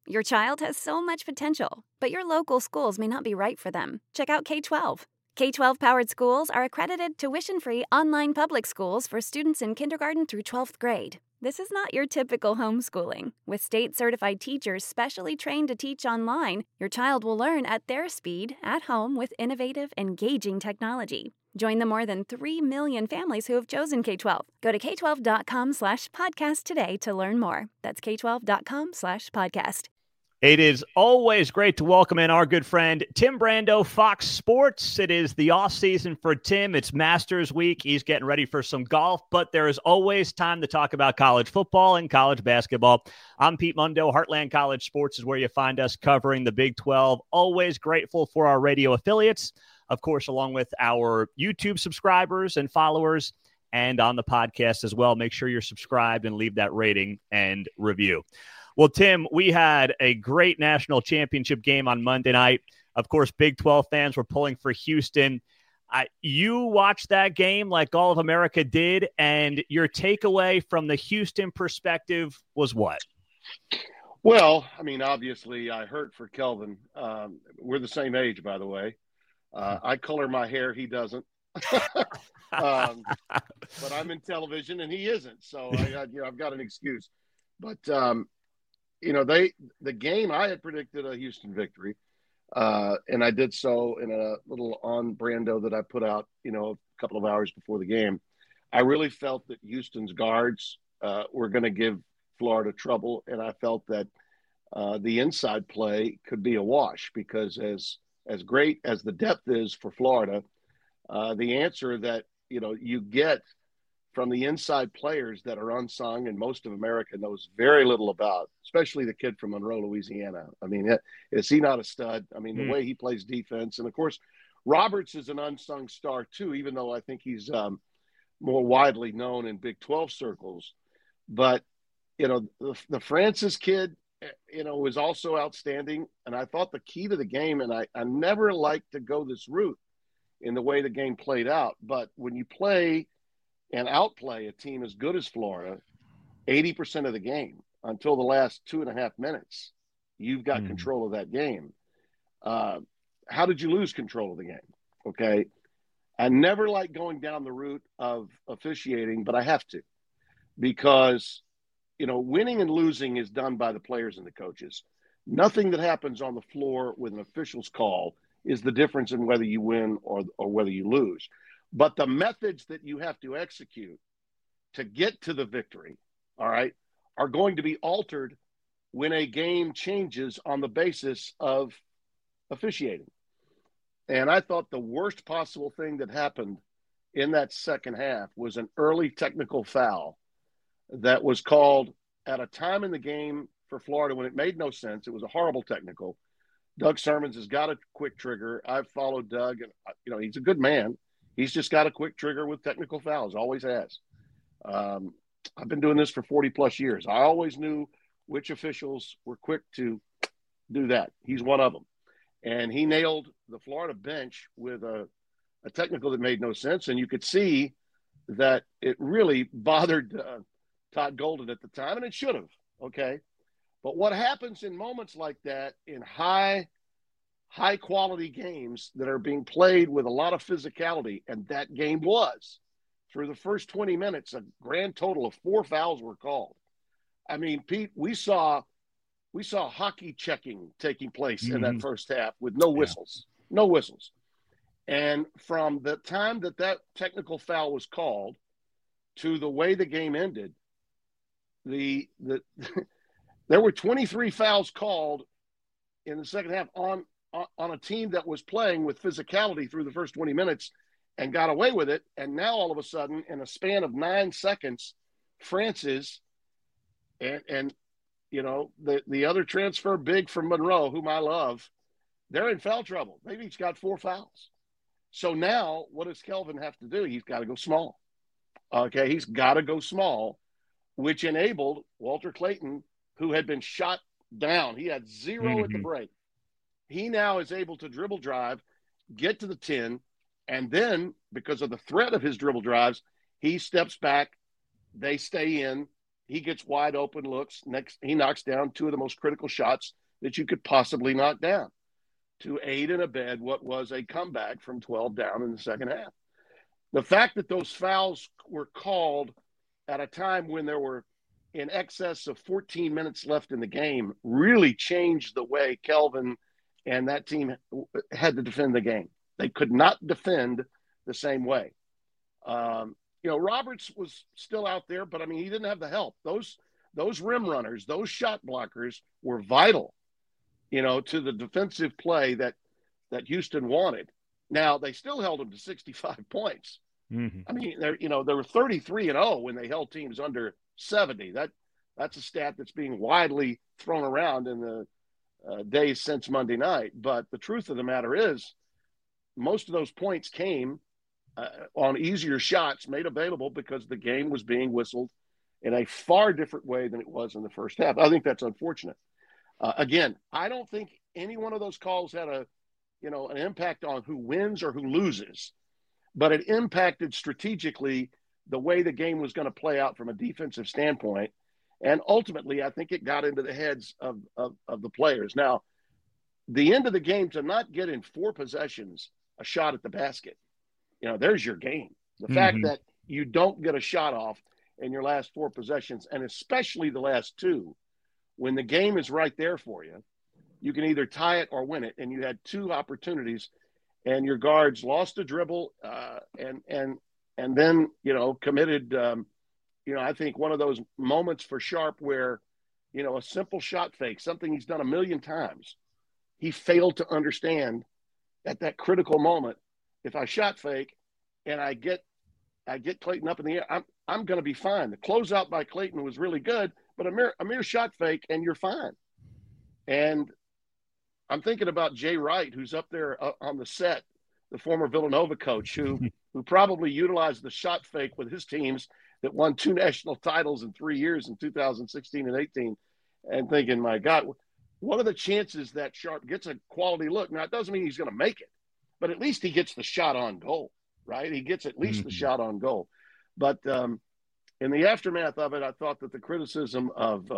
Your child has so much potential, but your local schools may not be right for them. Check out K-12. K-12 powered schools are accredited tuition-free online public schools for students in kindergarten through 12th grade. This is not your typical homeschooling. With state-certified teachers specially trained to teach online, your child will learn at their speed, at home, with innovative, engaging technology. Join the more than 3 million families who have chosen K-12. Go to k12.com/podcast today to learn more. That's k12.com/podcast. It is always great to welcome in our good friend, Tim Brando, Fox Sports. It is the off season for Tim. It's Masters week. He's getting ready for some golf, but there is always time to talk about college football and college basketball. I'm Pete Mundo. Heartland College Sports is where you find us covering the Big 12. Always grateful for our radio affiliates, of course, along with our YouTube subscribers and followers, and on the podcast as well. Make sure you're subscribed and leave that rating and review. Well, Tim, we had a great national championship game on Monday night. Of course, Big 12 fans were pulling for Houston. You watched that game like all of America did, and your takeaway from the Houston perspective was what? Well, I mean, obviously, I hurt for Kelvin. We're the same age, by the way. I color my hair. He doesn't. But I'm in television, and he isn't. So I've got an excuse. But the game, I had predicted a Houston victory, and I did so in a little on Brando that I put out, a couple of hours before the game. I really felt that Houston's guards were going to give Florida trouble, and I felt that the inside play could be a wash because as great as the depth is for Florida, the answer that you get from the inside players that are unsung and most of America knows very little about, especially the kid from Monroe, Louisiana. I mean, is he not a stud? I mean, the way he plays defense. And, of course, Roberts is an unsung star, too, even though I think he's more widely known in Big 12 circles. But, the Francis kid, was also outstanding. And I thought the key to the game, and I never liked to go this route in the way the game played out. But when you play and outplay a team as good as Florida 80% of the game until the last 2.5 minutes, you've got control of that game. How did you lose control of the game? Okay. I never like going down the route of officiating, but I have to, because, winning and losing is done by the players and the coaches. Nothing that happens on the floor with an official's call is the difference in whether you win or whether you lose. But the methods that you have to execute to get to the victory, all right, are going to be altered when a game changes on the basis of officiating. And I thought the worst possible thing that happened in that second half was an early technical foul that was called at a time in the game for Florida when it made no sense. It was a horrible technical. Doug Sermons has got a quick trigger. I've followed Doug, and he's a good man. He's just got a quick trigger with technical fouls, always has. I've been doing this for 40-plus years. I always knew which officials were quick to do that. He's one of them. And he nailed the Florida bench with a technical that made no sense. And you could see that it really bothered Todd Golden at the time, and it should have, okay? But what happens in moments like that in high-quality games that are being played with a lot of physicality, and that game was, through the first 20 minutes, a grand total of 4 fouls were called. I mean, Pete, we saw hockey checking taking place in that first half with no whistles. No whistles. And from the time that technical foul was called to the way the game ended, there were 23 fouls called in the second half on a team that was playing with physicality through the first 20 minutes and got away with it. And now all of a sudden, in a span of 9 seconds, Francis and the other transfer big from Monroe, whom I love, they're in foul trouble. They've each got 4 fouls. So now what does Kelvin have to do? He's got to go small. Okay, he's got to go small, which enabled Walter Clayton, who had been shot down. He had 0 at the break. He now is able to dribble drive, get to the 10, and then because of the threat of his dribble drives, he steps back, they stay in, he gets wide open looks. Next, he knocks down two of the most critical shots that you could possibly knock down to aid and abet what was a comeback from 12 down in the second half. The fact that those fouls were called at a time when there were in excess of 14 minutes left in the game really changed the way Kelvin and that team had to defend the game. They could not defend the same way. Roberts was still out there, but I mean, he didn't have the help. Those rim runners, those shot blockers were vital, to the defensive play that Houston wanted. Now, they still held them to 65 points. Mm-hmm. I mean, they were 33-0 when they held teams under 70. That's a stat that's being widely thrown around in the days since Monday night. But the truth of the matter is, most of those points came on easier shots made available because the game was being whistled in a far different way than it was in the first half. I think that's unfortunate. Again, I don't think any one of those calls had an impact on who wins or who loses, but it impacted strategically the way the game was going to play out from a defensive standpoint. And ultimately, I think it got into the heads of the players. Now, the end of the game, to not get in 4 possessions a shot at the basket, there's your game. The fact that you don't get a shot off in your last 4 possessions, and especially the last 2, when the game is right there for you, you can either tie it or win it. And you had 2 opportunities, and your guards lost a dribble and then, committed, I think one of those moments for Sharp where, a simple shot fake, something he's done a million times, he failed to understand at that critical moment. If I shot fake and I get Clayton up in the air, I'm going to be fine. The closeout by Clayton was really good, but a mere shot fake and you're fine. And I'm thinking about Jay Wright, who's up there on the set, the former Villanova coach, who probably utilized the shot fake with his teams that won 2 national titles in 3 years in 2016 and 18, and thinking, my God, what are the chances that Sharp gets a quality look? Now, it doesn't mean he's going to make it, but at least he gets the shot on goal, right? He gets at least the shot on goal. But in the aftermath of it, I thought that the criticism of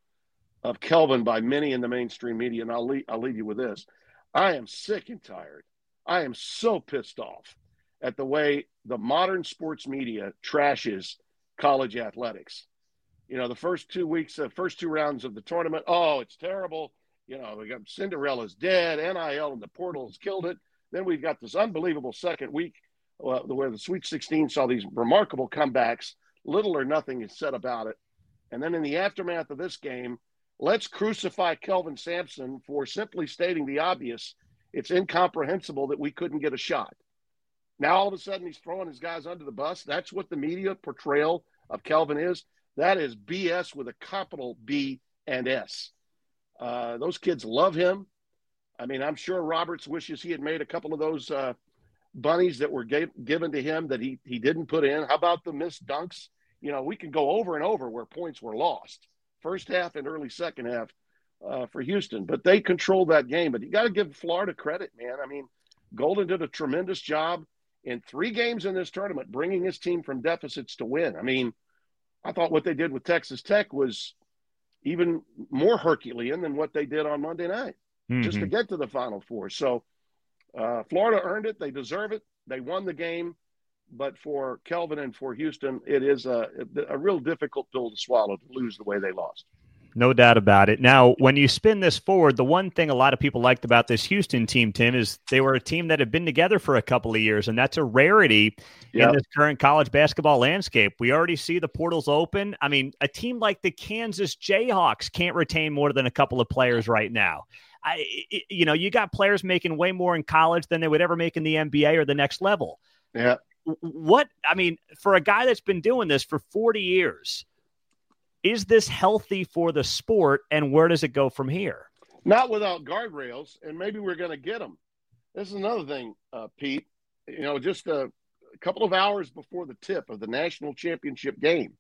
Kelvin by many in the mainstream media, and I'll leave you with this. I am sick and tired. I am so pissed off at the way the modern sports media trashes college athletics. The first 2 weeks, first 2 rounds of the tournament, it's terrible. We got Cinderella's dead, NIL and the portal has killed it. Then we've got this unbelievable second week where the Sweet 16 saw these remarkable comebacks. Little or nothing is said about it. And then in the aftermath of this game, let's crucify Kelvin Sampson for simply stating the obvious. It's incomprehensible that we couldn't get a shot. Now, all of a sudden, he's throwing his guys under the bus. That's what the media portrayal of Kelvin is. That is BS with a capital B and S. Those kids love him. I mean, I'm sure Roberts wishes he had made a couple of those bunnies that were given to him that he didn't put in. How about the missed dunks? We can go over and over where points were lost. First half and early second half for Houston. But they controlled that game. But you got to give Florida credit, man. I mean, Golden did a tremendous job in 3 games in this tournament, bringing his team from deficits to win. I mean, I thought what they did with Texas Tech was even more Herculean than what they did on Monday night, just to get to the Final Four. So Florida earned it. They deserve it. They won the game. But for Kelvin and for Houston, it is a real difficult pill to swallow to lose the way they lost. No doubt about it. Now, when you spin this forward, the one thing a lot of people liked about this Houston team, Tim, is they were a team that had been together for a couple of years, and that's a rarity in this current college basketball landscape. We already see the portals open. I mean, a team like the Kansas Jayhawks can't retain more than a couple of players right now. You got players making way more in college than they would ever make in the NBA or the next level. Yeah. For a guy that's been doing this for 40 years, is this healthy for the sport, and where does it go from here? Not without guardrails, and maybe we're going to get them. This is another thing, Pete. Just a couple of hours before the tip of the national championship game,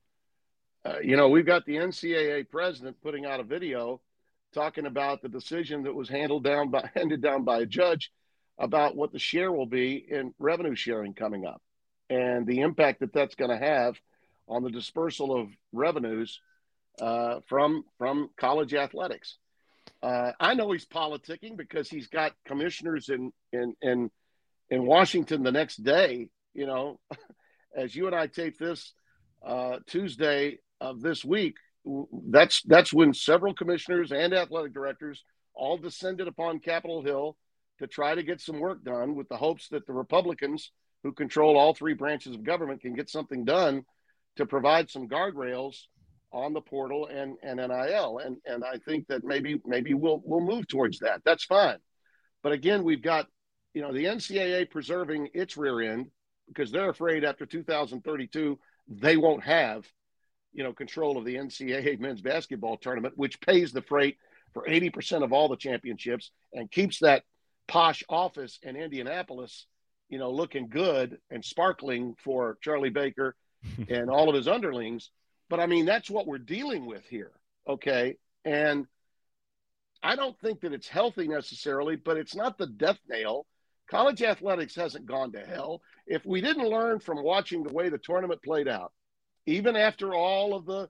we've got the NCAA president putting out a video talking about the decision that was handed down by a judge about what the share will be in revenue sharing coming up and the impact that that's going to have on the dispersal of revenues from college athletics. I know he's politicking because he's got commissioners in Washington the next day. You know, as you and I tape this Tuesday of this week, that's when several commissioners and athletic directors all descended upon Capitol Hill to try to get some work done, with the hopes that the Republicans, who control all three branches of government, can get something done to provide some guardrails on the portal and NIL. And I think that maybe we'll move towards that. That's fine. But again, we've got, the NCAA preserving its rear end because they're afraid after 2032 they won't have, control of the NCAA men's basketball tournament, which pays the freight for 80% of all the championships and keeps that posh office in Indianapolis, looking good and sparkling for Charlie Baker and all of his underlings. But I mean, that's what we're dealing with here. Okay. And I don't think that it's healthy necessarily, but it's not the death nail. College athletics hasn't gone to hell. If we didn't learn from watching the way the tournament played out, even after all of the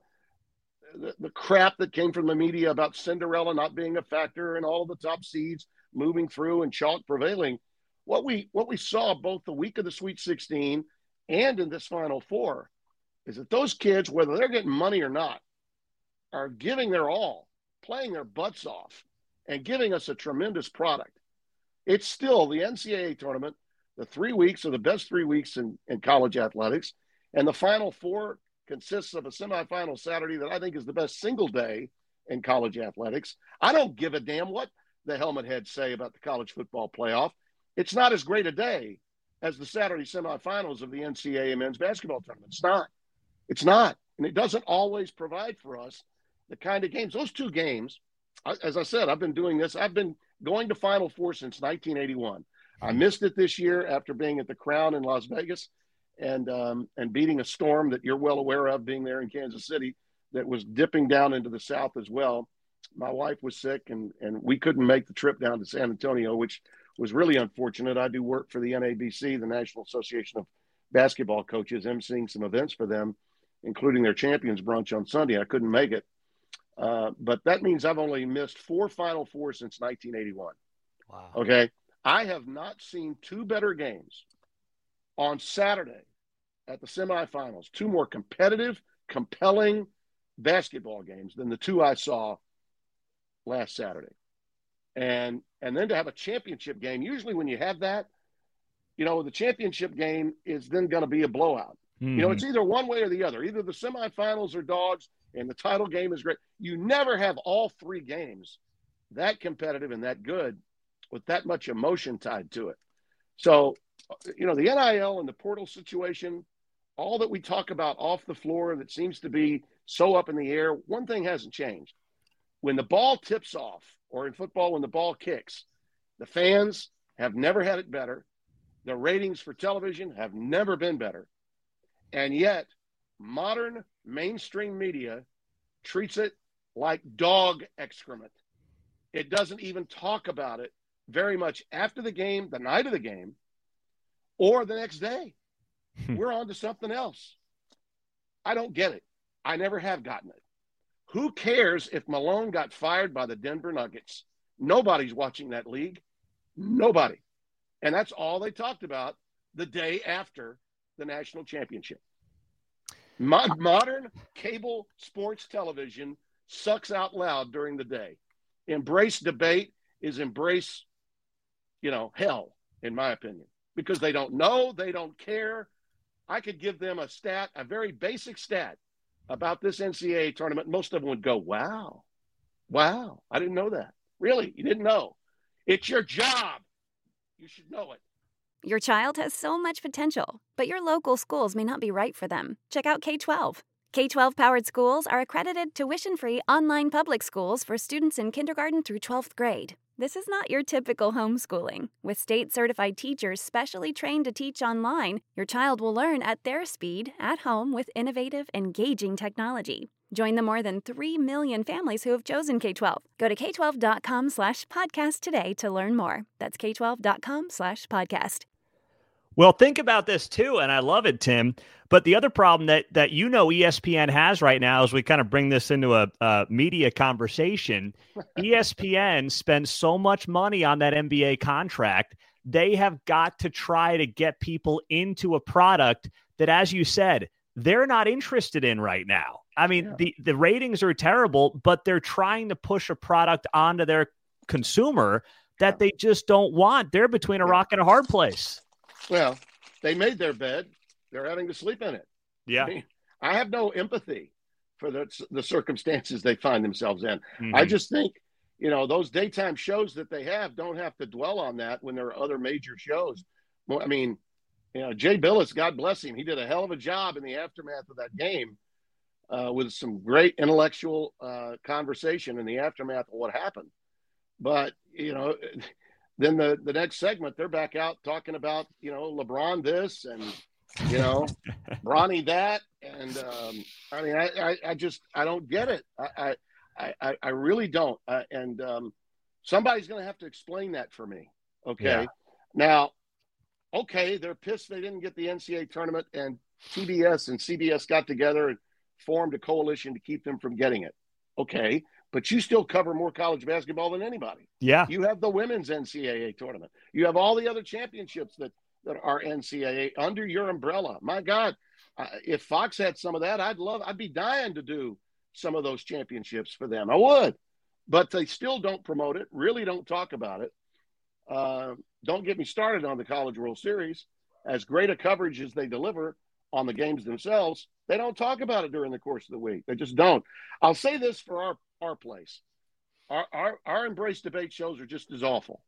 crap that came from the media about Cinderella not being a factor and all of the top seeds moving through and chalk prevailing, what we saw both the week of the Sweet 16 and in this Final Four is that those kids, whether they're getting money or not, are giving their all, playing their butts off, and giving us a tremendous product. It's still the NCAA tournament. The 3 weeks are the best 3 weeks in college athletics. And the Final Four consists of a semifinal Saturday that I think is the best single day in college athletics. I don't give a damn what the helmet heads say about the college football playoff. It's not as great a day as the Saturday semifinals of the NCAA men's basketball tournament. It's not. And it doesn't always provide for us the kind of games. Those two games, as I said, I've been doing this. I've been going to Final Four since 1981. I missed it this year after being at the Crown in Las Vegas and beating a storm that you're well aware of, being there in Kansas City, that was dipping down into the South as well. My wife was sick, and we couldn't make the trip down to San Antonio, which was really unfortunate. I do work for the NABC, the National Association of Basketball Coaches, emceeing some events for them, including their Champions Brunch on Sunday. I couldn't make it. But that means I've only missed 4 Final Fours since 1981. Wow. Okay. I have not seen 2 better games on Saturday at the semifinals, 2 more competitive, compelling basketball games than the 2 I saw last Saturday. And then to have a championship game, usually when you have that, the championship game is then going to be a blowout. Mm-hmm. It's either one way or the other. Either the semifinals are dogs and the title game is great. You never have all 3 games that competitive and that good with that much emotion tied to it. So, the NIL and the portal situation, all that we talk about off the floor that seems to be so up in the air, one thing hasn't changed. When the ball tips off, or in football, when the ball kicks, the fans have never had it better. The ratings for television have never been better. And yet, modern mainstream media treats it like dog excrement. It doesn't even talk about it very much after the game, the night of the game, or the next day. We're on to something else. I don't get it. I never have gotten it. Who cares if Malone got fired by the Denver Nuggets? Nobody's watching that league. Nobody. And that's all they talked about the day after the national championship. Modern cable sports television sucks out loud during the day. Embrace debate is embrace, hell, in my opinion, because they don't know, they don't care. I could give them a stat, a very basic stat about this NCAA tournament. Most of them would go, wow, I didn't know that. Really? You didn't know? It's your job. You should know it. Your child has so much potential, but your local schools may not be right for them. Check out K-12. K-12-powered schools are accredited tuition-free online public schools for students in kindergarten through 12th grade. This is not your typical homeschooling. With state-certified teachers specially trained to teach online, your child will learn at their speed, at home, with innovative, engaging technology. Join the more than 3 million families who have chosen K-12. Go to k12.com/podcast today to learn more. That's k12.com/podcast. Well, think about this too, and I love it, Tim. But the other problem that ESPN has right now, as we kind of bring this into a media conversation, ESPN spends so much money on that NBA contract. They have got to try to get people into a product that, as you said, they're not interested in right now. I mean, the ratings are terrible, but they're trying to push a product onto their consumer that they just don't want. They're between a rock and a hard place. Well, they made their bed. They're having to sleep in it. Yeah. I mean, I have no empathy for the circumstances they find themselves in. I just think, those daytime shows that they have don't have to dwell on that when there are other major shows. Well, I mean, Jay Billis, God bless him, he did a hell of a job in the aftermath of that game with some great intellectual conversation in the aftermath of what happened. But, then the next segment, they're back out talking about, LeBron this and, Bronny that. And I mean, I don't get it. I really don't. Somebody's going to have to explain that for me. Okay. Yeah. Now, okay, they're pissed they didn't get the NCAA tournament, and TBS and CBS got together and formed a coalition to keep them from getting it. Okay. But you still cover more college basketball than anybody. Yeah. You have the women's NCAA tournament. You have all the other championships that are NCAA under your umbrella. My God, if Fox had some of that, I'd be dying to do some of those championships for them. I would. But they still don't promote it, really don't talk about it. Don't get me started on the College World Series. As great a coverage as they deliver on the games themselves, they don't talk about it during the course of the week. They just don't. I'll say this for our place. Our Embrace Debate shows are just as awful.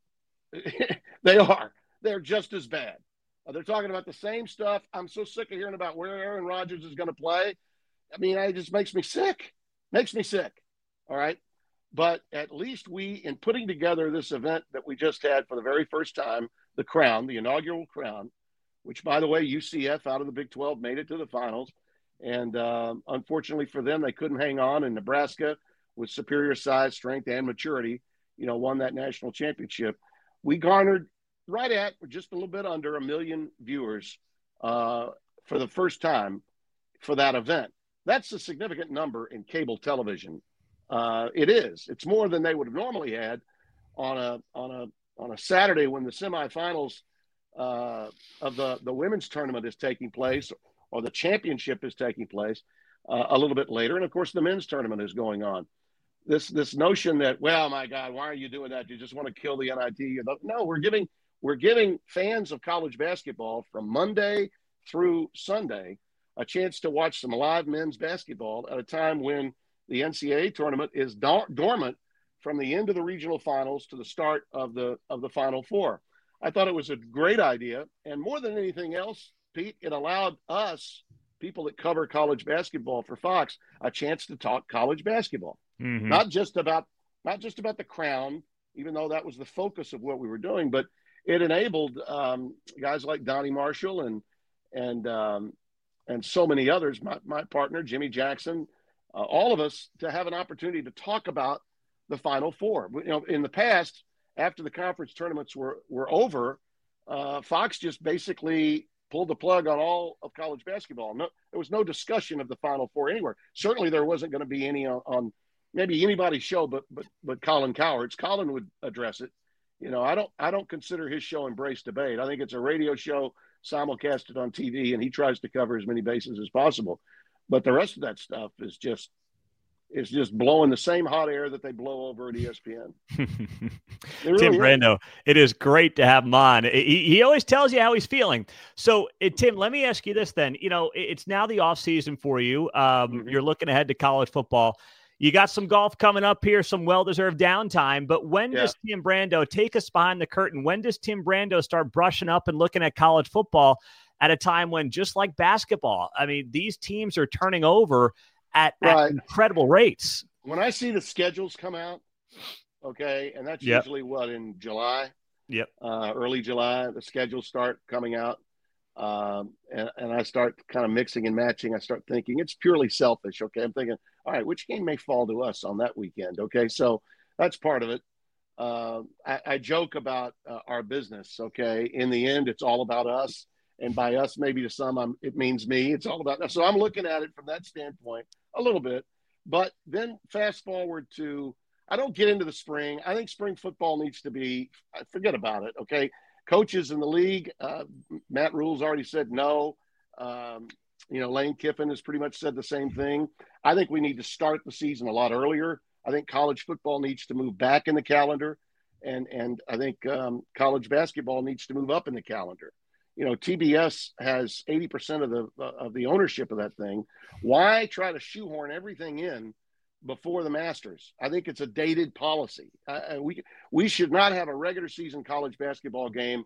They are. They're just as bad. They're talking about the same stuff. I'm so sick of hearing about where Aaron Rodgers is going to play. I mean, it just makes me sick. Makes me sick. All right. But at least in putting together this event that we just had for the very first time, the Crown, the inaugural Crown, which, by the way, UCF out of the Big 12 made it to the finals. And unfortunately for them, they couldn't hang on. And Nebraska, with superior size, strength, and maturity, won that national championship. We garnered just a little bit under 1 million viewers for the first time for that event. That's a significant number in cable television. It is. It's more than they would have normally had on a Saturday when the semifinals of the women's tournament is taking place, or the championship is taking place a little bit later. And of course, the men's tournament is going on. This notion that, well, my God, why are you doing that? You just want to kill the NIT? No, we're giving fans of college basketball from Monday through Sunday a chance to watch some live men's basketball at a time when the NCAA tournament is dormant from the end of the regional finals to the start of the Final Four. I thought it was a great idea. And more than anything else, Pete, it allowed us, people that cover college basketball for Fox, a chance to talk college basketball. Mm-hmm. Not just about the Crown, even though that was the focus of what we were doing, but it enabled guys like Donnie Marshall and so many others, my partner, Jimmy Jackson, all of us, to have an opportunity to talk about the Final Four. In the past, after the conference tournaments were over, Fox just basically pulled the plug on all of college basketball. No, there was no discussion of the Final Four anywhere. Certainly there wasn't going to be any on maybe anybody's show, but Colin Cowherd's. Colin would address it. I don't consider his show Embrace Debate. I think it's a radio show simulcasted on TV, and he tries to cover as many bases as possible. But the rest of that stuff is just blowing the same hot air that they blow over at ESPN. Really Tim Brando, it is great to have him on. He always tells you how he's feeling. So, Tim, let me ask you this then. It's now the off season for you. You're looking ahead to college football. You got some golf coming up here, some well-deserved downtime. But when does Tim Brando take us behind the curtain? When does Tim Brando start brushing up and looking at college football at a time when, just like basketball, I mean, these teams are turning over at incredible rates? When I see the schedules come out, okay, and that's usually in July? Yep. Early July, the schedules start coming out. And I start kind of mixing and matching. I start thinking it's purely selfish. Okay. I'm thinking, all right, which game may fall to us on that weekend? Okay. So that's part of it. I joke about our business. Okay. In the end, it's all about us. And by us, maybe to some, it means me. It's all about that. So I'm looking at it from that standpoint a little bit. But then fast forward to, I don't get into the spring. I think spring football needs to be, forget about it, okay? Coaches in the league, Matt Rule's already said no. Lane Kiffin has pretty much said the same thing. I think we need to start the season a lot earlier. I think college football needs to move back in the calendar. And I think college basketball needs to move up in the calendar. TBS has 80% of the ownership of that thing. Why try to shoehorn everything in before the Masters? I think it's a dated policy. We should not have a regular season college basketball game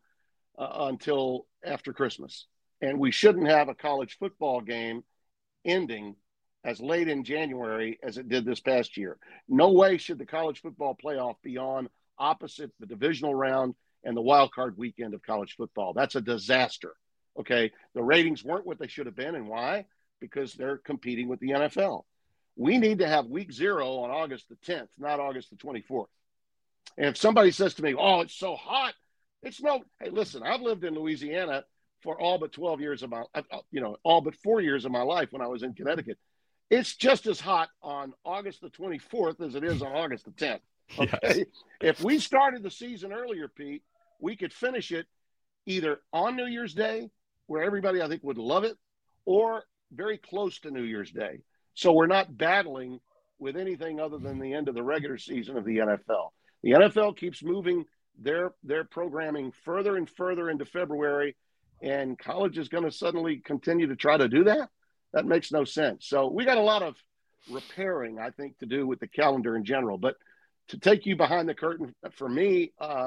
until after Christmas. And we shouldn't have a college football game ending as late in January as it did this past year. No way should the college football playoff be on opposite the divisional round and the wild card weekend of college football. That's a disaster. Okay. The ratings weren't what they should have been. And why? Because they're competing with the NFL. We need to have week 0 on August the 10th, not August the 24th. And if somebody says to me, oh, it's so hot, hey, listen, I've lived in Louisiana for all but 12 years of my, all but 4 years of my life when I was in Connecticut. It's just as hot on August the 24th as it is on August the 10th. Okay. Yes. If we started the season earlier, Pete, we could finish it either on New Year's Day, where everybody I think would love it, or very close to New Year's Day. So we're not battling with anything other than the end of the regular season of the NFL. The NFL keeps moving their programming further and further into February, and college is going to suddenly continue to try to do that. That makes no sense. So we got a lot of repairing, I think, to do with the calendar in general. But to take you behind the curtain, for me,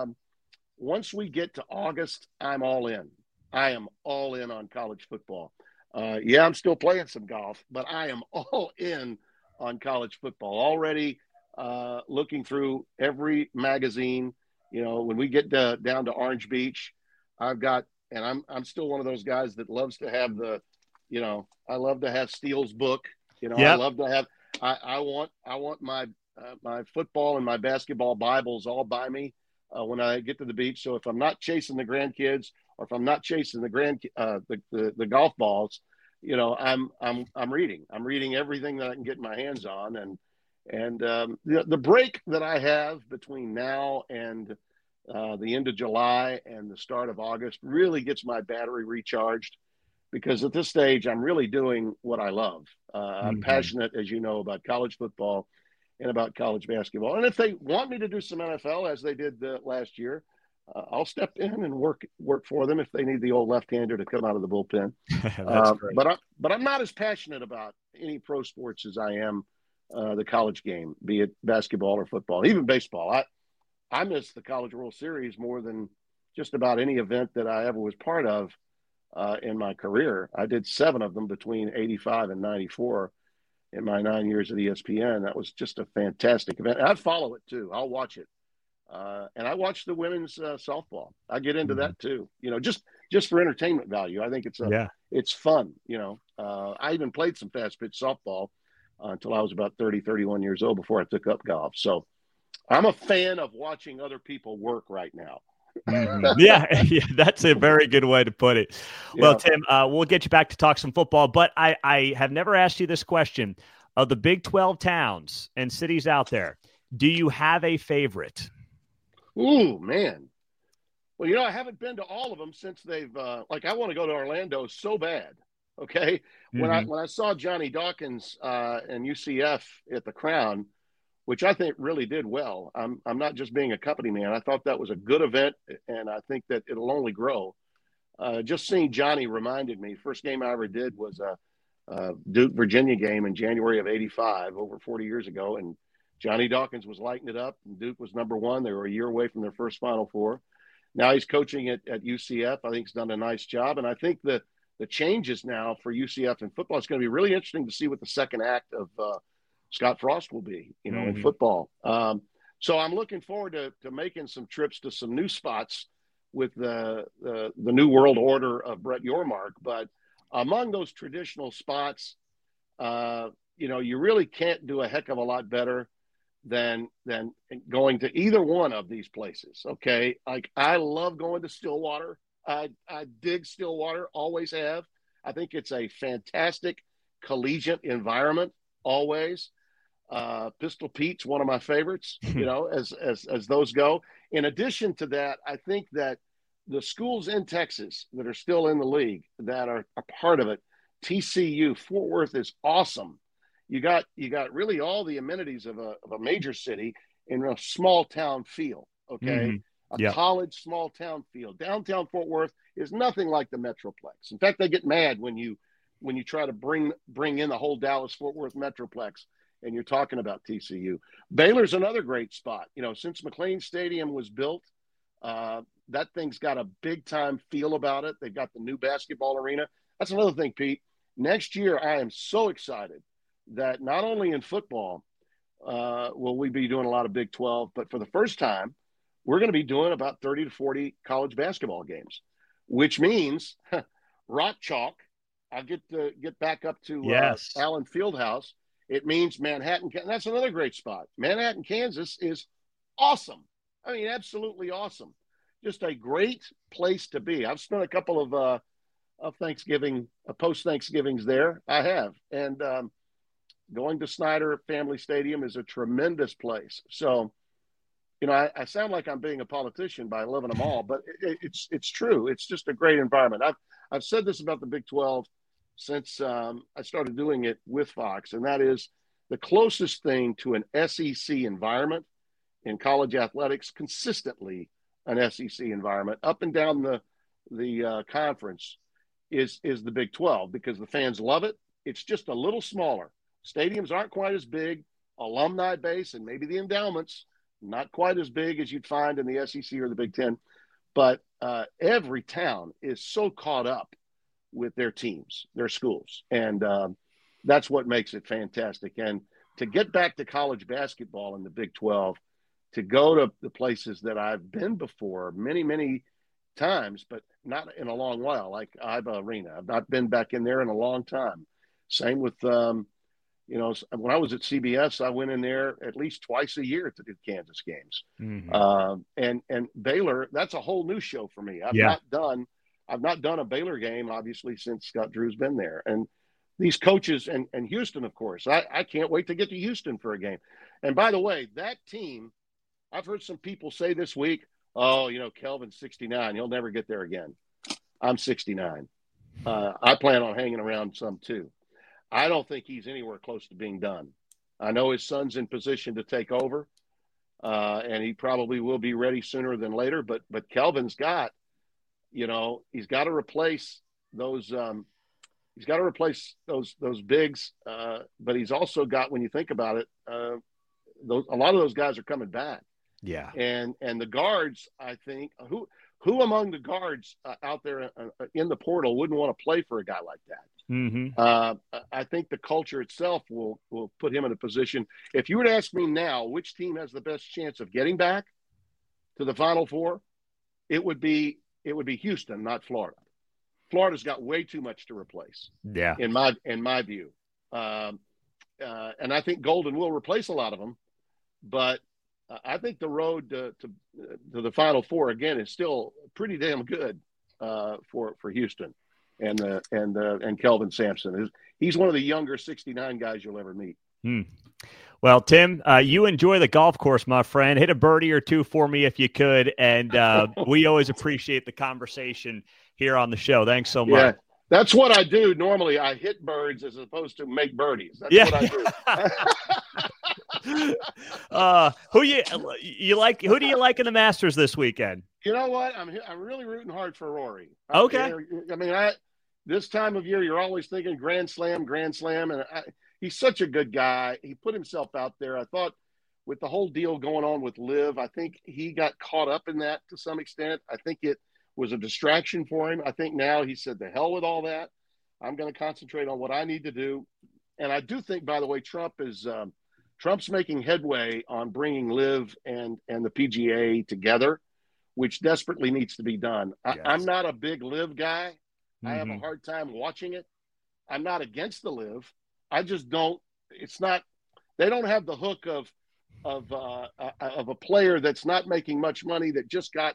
once we get to August, I'm all in. I am all in on college football. I'm still playing some golf, but I am all in on college football. Already looking through every magazine. When we get down to Orange Beach, I've got, and I'm still one of those guys that loves to have I love to have Steele's book. Yep. I love to have, I want my football and my basketball Bibles all by me when I get to the beach. So if I'm not chasing the grandkids, or if I'm not chasing the golf balls, I'm reading. I'm reading everything that I can get my hands on, and the break that I have between now and the end of July and the start of August really gets my battery recharged, because at this stage I'm really doing what I love. I'm passionate, as you know, about college football and about college basketball. And if they want me to do some NFL, as they did last year, I'll step in and work for them if they need the old left-hander to come out of the bullpen. That's great. But I'm not as passionate about any pro sports as I am the college game, be it basketball or football, even baseball. I miss the College World Series more than just about any event that I ever was part of in my career. I did 7 of them between 85 and 94 in my 9 years at ESPN. That was just a fantastic event. I follow it too. I'll watch it. And I watch the women's softball. I get into that too, just for entertainment value. I think it's fun. I even played some fast pitch softball until I was about 30, 31 years old before I took up golf. So I'm a fan of watching other people work right now. Yeah, that's a very good way to put it. Well, Tim, we'll get you back to talk some football, but I have never asked you this question. Of the Big 12 towns and cities out there, do you have a favorite? Ooh, man. Well, I haven't been to all of them since they've I want to go to Orlando so bad. Okay. When I saw Johnny Dawkins and UCF at the Crown, which I think really did well. I'm not just being a company man. I thought that was a good event, and I think that it'll only grow. Just seeing Johnny reminded me, first game I ever did was a Duke-Virginia game in January of 85, over 40 years ago, and Johnny Dawkins was lighting it up, and Duke was number 1. They were a year away from their first Final Four. Now he's coaching at UCF. I think he's done a nice job, and I think that the changes now for UCF in football, it's going to be really interesting to see what the second act of Scott Frost will be, in football. So I'm looking forward to making some trips to some new spots with the new world order of Brett Yormark. But among those traditional spots, you really can't do a heck of a lot better than going to either one of these places. Okay. Like, I love going to Stillwater. I dig Stillwater, always have. I think it's a fantastic collegiate environment, always. Pistol Pete's one of my favorites, as those go. In addition to that, I think that the schools in Texas that are still in the league that are a part of it, TCU, Fort Worth is awesome. You got really all the amenities of a major city in a small town feel. Okay. Yeah. College small town feel. Downtown Fort Worth is nothing like the Metroplex. In fact, they get mad when you try to bring in the whole Dallas Fort Worth Metroplex and you're talking about TCU. Baylor's another great spot. Since McLean Stadium was built, that thing's got a big time feel about it. They've got the new basketball arena. That's another thing, Pete. Next year, I am so excited that not only in football will we be doing a lot of Big 12, but for the first time, we're going to be doing about 30 to 40 college basketball games, which means Rock Chalk. I'll get back up to Allen Fieldhouse. It means Manhattan. That's another great spot. Manhattan, Kansas is awesome. I mean, absolutely awesome. Just a great place to be. I've spent a couple of Thanksgiving, post-Thanksgivings there. I have. And going to Snyder Family Stadium is a tremendous place. So, I sound like I'm being a politician by living them all, but it's true. It's just a great environment. I've said this about the Big 12 since I started doing it with Fox, and that is the closest thing to an SEC environment in college athletics, consistently an SEC environment up and down the conference is the Big 12 because the fans love it. It's just a little smaller. Stadiums aren't quite as big. Alumni base and maybe the endowments not quite as big as you'd find in the SEC or the Big Ten, but every town is so caught up with their teams, their schools, and that's what makes it fantastic. And to get back to college basketball in the Big 12, to go to the places that I've been before many, many times, but not in a long while, like IBA Arena. I've not been back in there in a long time. Same with when I was at CBS, I went in there at least twice a year to do Kansas games. And Baylor, that's a whole new show for me. I've not done a Baylor game, obviously, since Scott Drew's been there. And these coaches and Houston, of course, I can't wait to get to Houston for a game. And by the way, that team, I've heard some people say this week, Kelvin's 69. He'll never get there again. I'm 69. I plan on hanging around some too. I don't think he's anywhere close to being done. I know his son's in position to take over, and he probably will be ready sooner than later. But Kelvin's got, he's got to replace those. He's got to replace those bigs, but he's also got, when you think about it, a lot of those guys are coming back. Yeah, and the guards, I think, who among the guards out there in the portal wouldn't want to play for a guy like that? I think the culture itself will put him in a position. If you were to ask me now, which team has the best chance of getting back to the Final Four, it would be Houston, not Florida. Florida's got way too much to replace. Yeah, in my view, and I think Golden will replace a lot of them, but I think the road to the Final Four again is still pretty damn good for Houston. And Kelvin Sampson. He's one of the younger 69 guys you'll ever meet. Well, Tim, you enjoy the golf course, my friend. Hit a birdie or two for me if you could. And we always appreciate the conversation here on the show. Thanks so much. Yeah, that's what I do. Normally, I hit birds as opposed to make birdies. That's what I do. Who you like? Who do you like in the Masters this weekend? You know what? I'm really rooting hard for Rory. Okay. I mean, this time of year, you're always thinking Grand Slam, and he's such a good guy. He put himself out there. I thought with the whole deal going on with Liv, I think he got caught up in that to some extent. I think it was a distraction for him. I think now he said, the hell with all that. I'm going to concentrate on what I need to do. And I do think, by the way, Trump's making headway on bringing Liv and the PGA together, which desperately needs to be done. Yes. I'm not a big Liv guy. I have a hard time watching it. I'm not against the Liv. I just don't. It's not. They don't have the hook of a player that's not making much money that just got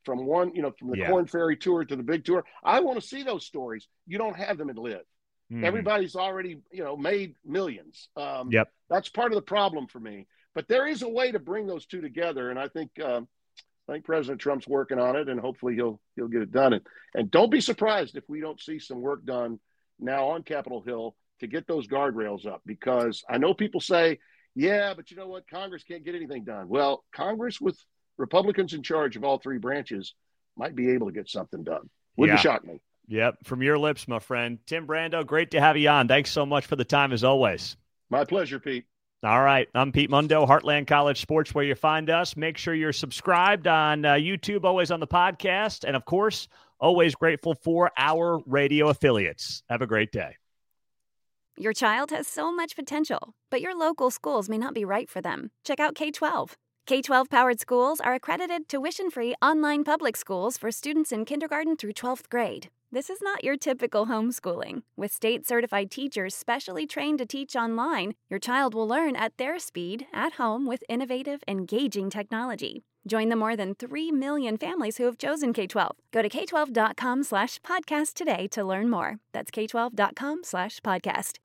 from the Corn Ferry Tour to the big tour. I want to see those stories. You don't have them in Live. Everybody's already, made millions. That's part of the problem for me. But there is a way to bring those two together, and I think President Trump's working on it, and hopefully he'll get it done. And don't be surprised if we don't see some work done now on Capitol Hill to get those guardrails up, because I know people say, yeah, but you know what? Congress can't get anything done. Well, Congress with Republicans in charge of all three branches might be able to get something done. Wouldn't shock me. Yep. From your lips, my friend. Tim Brando, great to have you on. Thanks so much for the time as always. My pleasure, Pete. All right. I'm Pete Mundo, Heartland College Sports, where you find us. Make sure you're subscribed on YouTube, always on the podcast. And, of course, always grateful for our radio affiliates. Have a great day. Your child has so much potential, but your local schools may not be right for them. Check out K-12. K-12 powered schools are accredited tuition-free online public schools for students in kindergarten through 12th grade. This is not your typical homeschooling. With state-certified teachers specially trained to teach online, your child will learn at their speed, at home, with innovative, engaging technology. Join the more than 3 million families who have chosen K-12. Go to k12.com/podcast today to learn more. That's k12.com/podcast.